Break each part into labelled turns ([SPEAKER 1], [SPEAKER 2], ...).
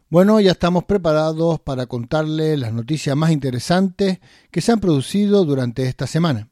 [SPEAKER 1] Bueno, ya estamos preparados para contarles las noticias más interesantes que se han producido durante esta semana.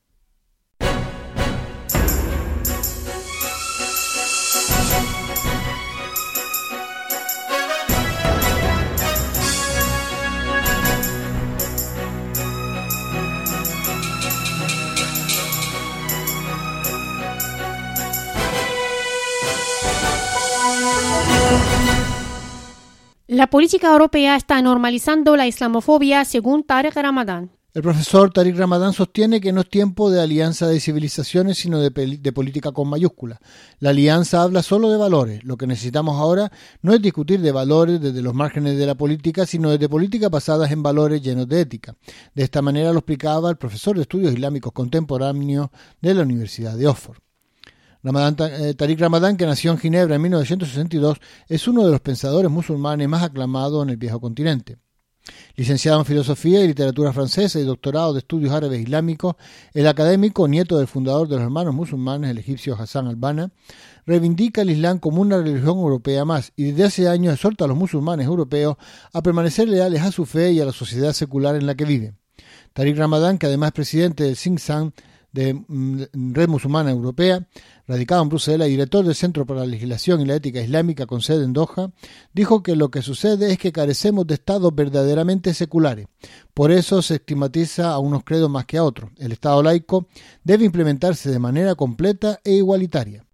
[SPEAKER 2] La política europea está normalizando la islamofobia, según Tariq Ramadan.
[SPEAKER 1] El profesor Tariq Ramadan sostiene que no es tiempo de alianza de civilizaciones, sino de política con mayúscula. La alianza habla solo de valores. Lo que necesitamos ahora no es discutir de valores desde los márgenes de la política, sino desde políticas basadas en valores llenos de ética. De esta manera lo explicaba el profesor de Estudios Islámicos Contemporáneos de la Universidad de Oxford. Tariq Ramadan, que nació en Ginebra en 1962, es uno de los pensadores musulmanes más aclamados en el viejo continente. Licenciado en Filosofía y Literatura Francesa y doctorado de Estudios Árabes Islámicos, el académico, nieto del fundador de los Hermanos Musulmanes, el egipcio Hassan al-Banna, reivindica el Islam como una religión europea más y desde hace años exhorta a los musulmanes europeos a permanecer leales a su fe y a la sociedad secular en la que viven. Tariq Ramadan, que además es presidente del Think Tank de Red Musulmana Europea, radicado en Bruselas y director del Centro para la Legislación y la Ética Islámica con sede en Doha, dijo que lo que sucede es que carecemos de estados verdaderamente seculares. Por eso se estigmatiza a unos credos más que a otros. El Estado laico debe implementarse de manera completa e igualitaria.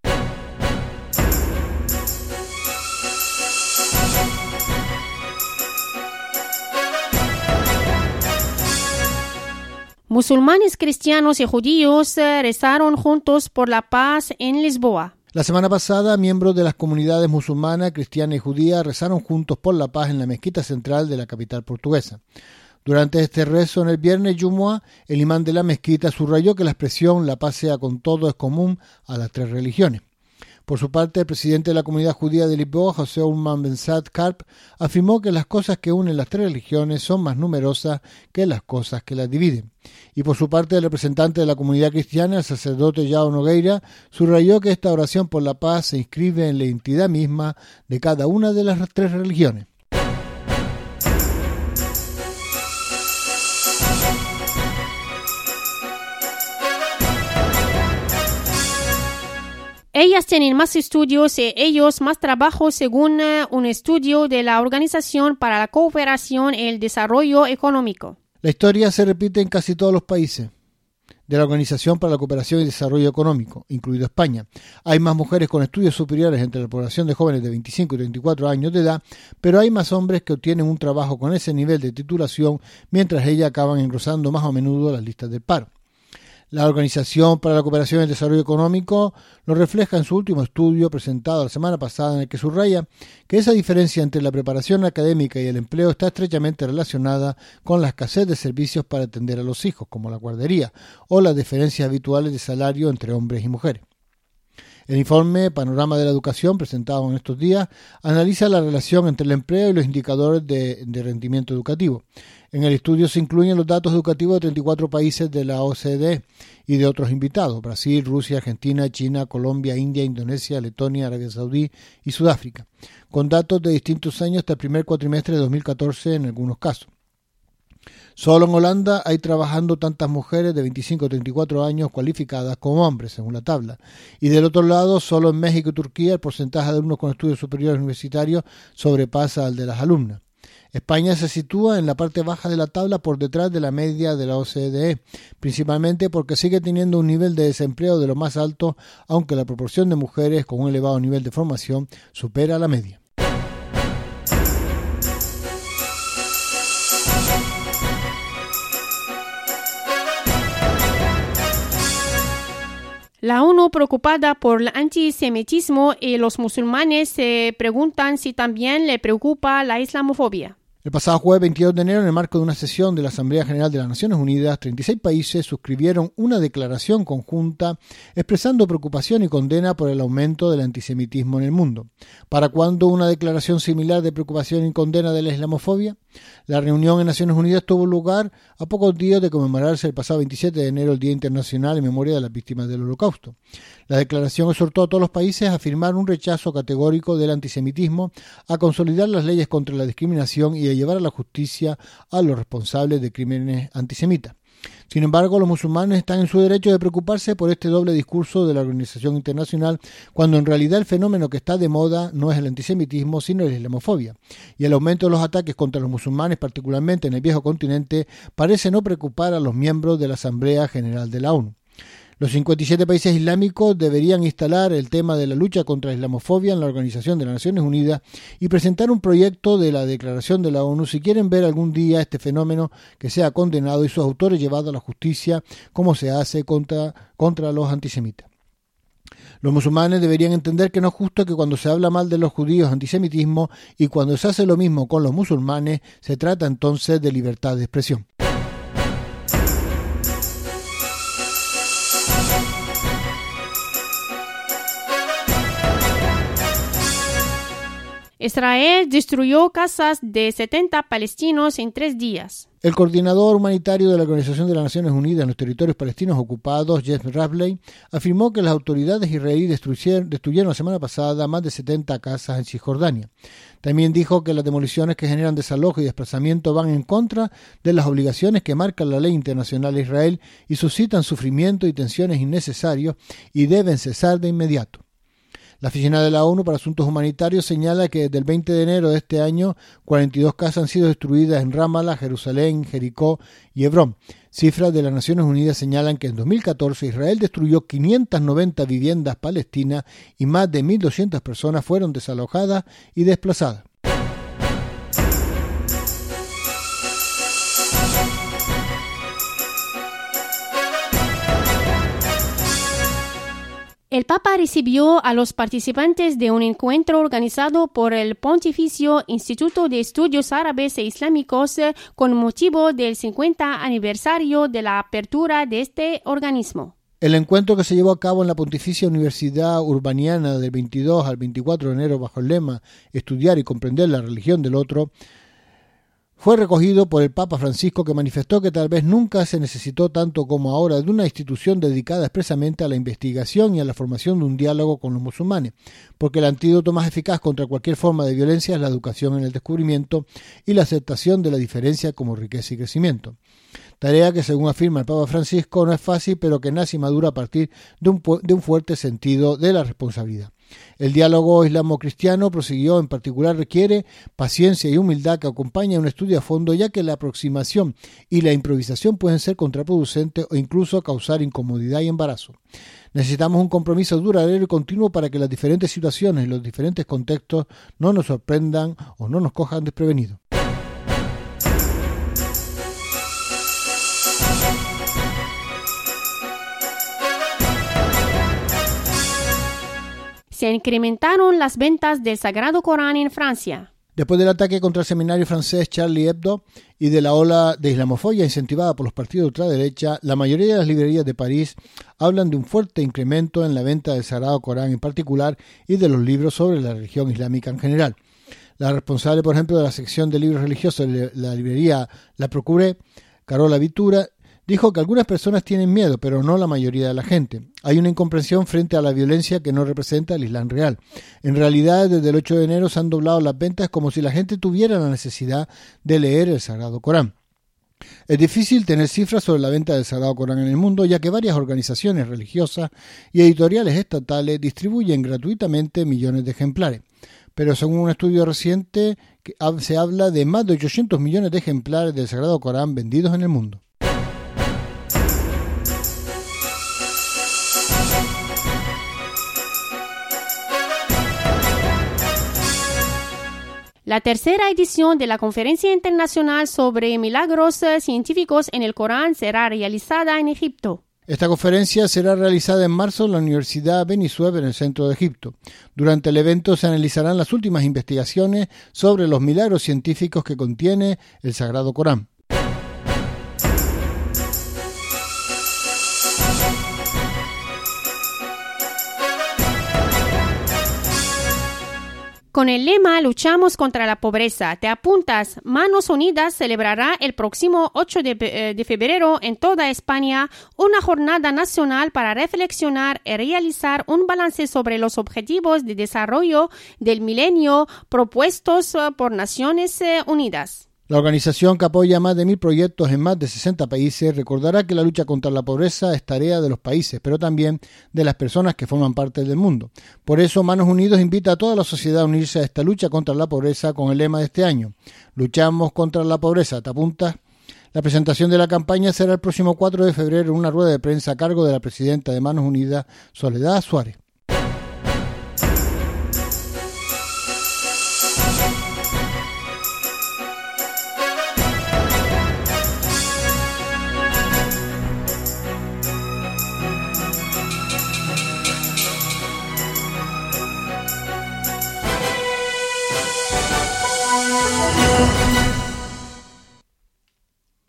[SPEAKER 2] Musulmanes, cristianos y judíos rezaron juntos por la paz en Lisboa.
[SPEAKER 1] La semana pasada, miembros de las comunidades musulmana, cristiana y judía rezaron juntos por la paz en la mezquita central de la capital portuguesa. Durante este rezo en el viernes Jumu'ah, el imán de la mezquita subrayó que la expresión "la paz sea con todos" es común a las tres religiones. Por su parte, el presidente de la comunidad judía de Lisboa, José Ulman Ben Saad Karp, afirmó que las cosas que unen las tres religiones son más numerosas que las cosas que las dividen. Y por su parte, el representante de la comunidad cristiana, el sacerdote João Nogueira, subrayó que esta oración por la paz se inscribe en la identidad misma de cada una de las tres religiones.
[SPEAKER 2] Ellas tienen más estudios y ellos más trabajo, según un estudio de la Organización para la Cooperación y el Desarrollo Económico.
[SPEAKER 1] La historia se repite en casi todos los países de la Organización para la Cooperación y Desarrollo Económico, incluido España. Hay más mujeres con estudios superiores entre la población de jóvenes de 25 y 34 años de edad, pero hay más hombres que obtienen un trabajo con ese nivel de titulación, mientras ellas acaban engrosando más a menudo las listas del paro. La Organización para la Cooperación y el Desarrollo Económico lo refleja en su último estudio presentado la semana pasada, en el que subraya que esa diferencia entre la preparación académica y el empleo está estrechamente relacionada con la escasez de servicios para atender a los hijos, como la guardería, o las diferencias habituales de salario entre hombres y mujeres. El informe Panorama de la Educación, presentado en estos días, analiza la relación entre el empleo y los indicadores de rendimiento educativo. En el estudio se incluyen los datos educativos de 34 países de la OCDE y de otros invitados: Brasil, Rusia, Argentina, China, Colombia, India, Indonesia, Letonia, Arabia Saudí y Sudáfrica, con datos de distintos años hasta el primer cuatrimestre de 2014 en algunos casos. Solo en Holanda hay trabajando tantas mujeres de 25 a 34 años cualificadas como hombres, según la tabla. Y del otro lado, solo en México y Turquía el porcentaje de alumnos con estudios superiores universitarios sobrepasa al de las alumnas. España se sitúa en la parte baja de la tabla por detrás de la media de la OCDE, principalmente porque sigue teniendo un nivel de desempleo de lo más alto, aunque la proporción de mujeres con un elevado nivel de formación supera la media.
[SPEAKER 2] La ONU, preocupada por el antisemitismo y los musulmanes, se preguntan si también le preocupa la islamofobia.
[SPEAKER 1] El pasado jueves 22 de enero, en el marco de una sesión de la Asamblea General de las Naciones Unidas, 36 países suscribieron una declaración conjunta expresando preocupación y condena por el aumento del antisemitismo en el mundo. ¿Para cuándo una declaración similar de preocupación y condena de la islamofobia? La reunión en Naciones Unidas tuvo lugar a pocos días de conmemorarse el pasado 27 de enero el Día Internacional en memoria de las víctimas del Holocausto. La declaración exhortó a todos los países a afirmar un rechazo categórico del antisemitismo, a consolidar las leyes contra la discriminación y a llevar a la justicia a los responsables de crímenes antisemitas. Sin embargo, los musulmanes están en su derecho de preocuparse por este doble discurso de la organización internacional, cuando en realidad el fenómeno que está de moda no es el antisemitismo, sino la islamofobia. Y el aumento de los ataques contra los musulmanes, particularmente en el viejo continente, parece no preocupar a los miembros de la Asamblea General de la ONU. Los 57 países islámicos deberían instalar el tema de la lucha contra la islamofobia en la Organización de las Naciones Unidas y presentar un proyecto de la Declaración de la ONU si quieren ver algún día este fenómeno que sea condenado y sus autores llevados a la justicia, como se hace contra los antisemitas. Los musulmanes deberían entender que no es justo que cuando se habla mal de los judíos antisemitismo y cuando se hace lo mismo con los musulmanes, se trata entonces de libertad de expresión.
[SPEAKER 2] Israel destruyó casas de 70 palestinos en 3 días.
[SPEAKER 1] El coordinador humanitario de la Organización de las Naciones Unidas en los territorios palestinos ocupados, Jeff Rabley, afirmó que las autoridades israelíes destruyeron la semana pasada más de 70 casas en Cisjordania. También dijo que las demoliciones que generan desalojo y desplazamiento van en contra de las obligaciones que marca la ley internacional de Israel y suscitan sufrimiento y tensiones innecesarios y deben cesar de inmediato. La Oficina de la ONU para Asuntos Humanitarios señala que desde el 20 de enero de este año, 42 casas han sido destruidas en Ramallah, Jerusalén, Jericó y Hebrón. Cifras de las Naciones Unidas señalan que en 2014 Israel destruyó 590 viviendas palestinas y más de 1.200 personas fueron desalojadas y desplazadas.
[SPEAKER 2] El Papa recibió a los participantes de un encuentro organizado por el Pontificio Instituto de Estudios Árabes e Islámicos con motivo del 50 aniversario de la apertura de este organismo.
[SPEAKER 1] El encuentro, que se llevó a cabo en la Pontificia Universidad Urbaniana del 22 al 24 de enero bajo el lema Estudiar y comprender la religión del otro, fue recogido por el Papa Francisco, que manifestó que tal vez nunca se necesitó tanto como ahora de una institución dedicada expresamente a la investigación y a la formación de un diálogo con los musulmanes, porque el antídoto más eficaz contra cualquier forma de violencia es la educación en el descubrimiento y la aceptación de la diferencia como riqueza y crecimiento. Tarea que, según afirma el Papa Francisco, no es fácil, pero que nace y madura a partir de un fuerte sentido de la responsabilidad. El diálogo islamo-cristiano, prosiguió, en particular requiere paciencia y humildad que acompaña un estudio a fondo, ya que la aproximación y la improvisación pueden ser contraproducentes o incluso causar incomodidad y embarazo. Necesitamos un compromiso duradero y continuo para que las diferentes situaciones y los diferentes contextos no nos sorprendan o no nos cojan desprevenidos.
[SPEAKER 2] Se incrementaron las ventas del Sagrado Corán en Francia.
[SPEAKER 1] Después del ataque contra el seminario francés Charlie Hebdo y de la ola de islamofobia incentivada por los partidos de ultraderecha, la mayoría de las librerías de París hablan de un fuerte incremento en la venta del Sagrado Corán en particular y de los libros sobre la religión islámica en general. La responsable, por ejemplo, de la sección de libros religiosos de la librería La Procure, Carola Vitura, dijo que algunas personas tienen miedo, pero no la mayoría de la gente. Hay una incomprensión frente a la violencia que no representa el Islam real. En realidad, desde el 8 de enero se han doblado las ventas como si la gente tuviera la necesidad de leer el Sagrado Corán. Es difícil tener cifras sobre la venta del Sagrado Corán en el mundo, ya que varias organizaciones religiosas y editoriales estatales distribuyen gratuitamente millones de ejemplares. Pero según un estudio reciente, se habla de más de 800 millones de ejemplares del Sagrado Corán vendidos en el mundo.
[SPEAKER 2] La tercera edición de la Conferencia Internacional sobre Milagros Científicos en el Corán será realizada en Egipto.
[SPEAKER 1] Esta conferencia será realizada en marzo en la Universidad Beni Suef en el centro de Egipto. Durante el evento se analizarán las últimas investigaciones sobre los milagros científicos que contiene el Sagrado Corán.
[SPEAKER 2] Con el lema Luchamos contra la pobreza, ¿te apuntas? Manos Unidas celebrará el próximo 8 de febrero en toda España una jornada nacional para reflexionar y realizar un balance sobre los objetivos de desarrollo del milenio propuestos por Naciones Unidas.
[SPEAKER 1] La organización, que apoya más de 1.000 proyectos en más de 60 países, recordará que la lucha contra la pobreza es tarea de los países, pero también de las personas que forman parte del mundo. Por eso, Manos Unidas invita a toda la sociedad a unirse a esta lucha contra la pobreza con el lema de este año: Luchamos contra la pobreza, ¿te apuntas? La presentación de la campaña será el próximo 4 de febrero en una rueda de prensa a cargo de la presidenta de Manos Unidas, Soledad Suárez.